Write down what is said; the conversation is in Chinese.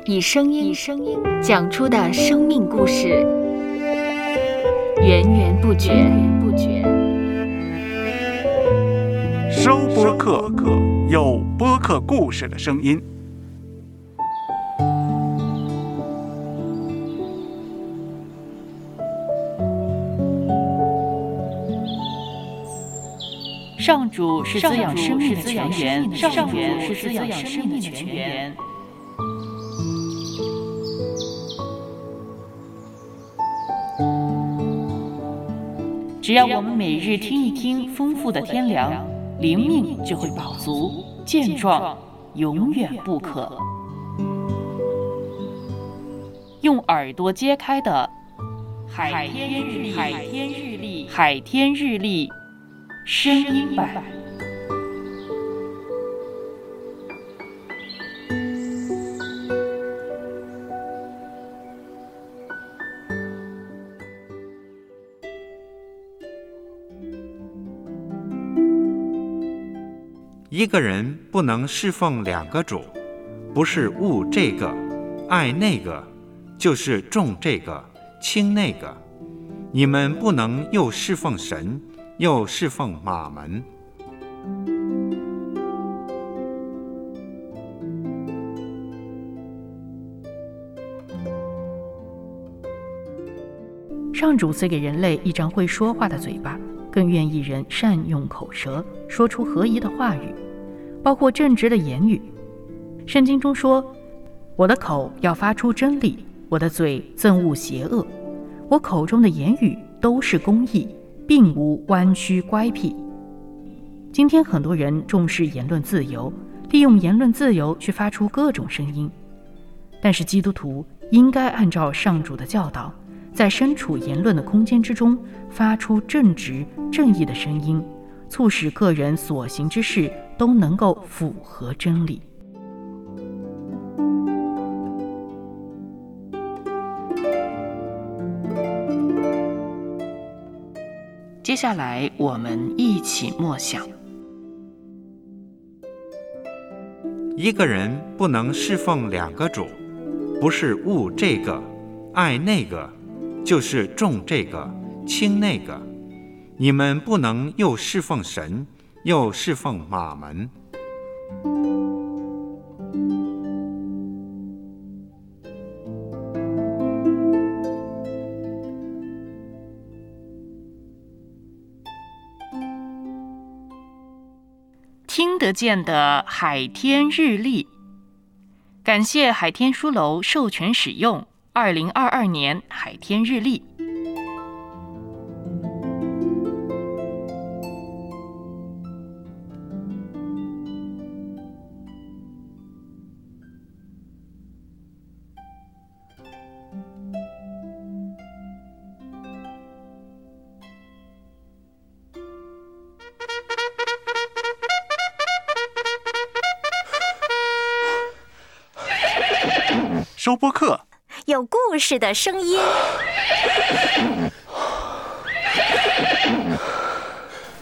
以声音讲出的生命故事，源源不绝。 收播客，有播客故事的声音。 上主是滋养生命的泉源，上主是滋养生命的泉源。只要我们每日听一听丰富的天粮，灵命就会饱足健壮，永远不渴。用耳朵揭开的海天日历声音版。 一个人不能侍奉两个主，不是恶这个爱那个，就是重这个轻那个。你们不能又侍奉神，又侍奉马门。 上主赐给人类一张会说话的嘴巴，更愿意人善用口舌，说出合宜的话语，包括正直的言语。圣经中说，我的口要发出真理，我的嘴憎恶邪恶，我口中的言语都是公义，并无弯曲乖僻。今天很多人重视言论自由，利用言论自由去发出各种声音，但是基督徒应该按照上主的教导，在身处言论的空间之中，发出正直正义的声音，促使个人所行之事都能够符合真理。接下来我们一起默想。 一个人不能侍奉两个主，不是恶这个爱那个，就是重这个轻那个。你们不能又侍奉神，又侍奉马门。 听得见的海天日历，感谢海天书楼授权使用2022年海天日历。 收播客， 有故事的声音。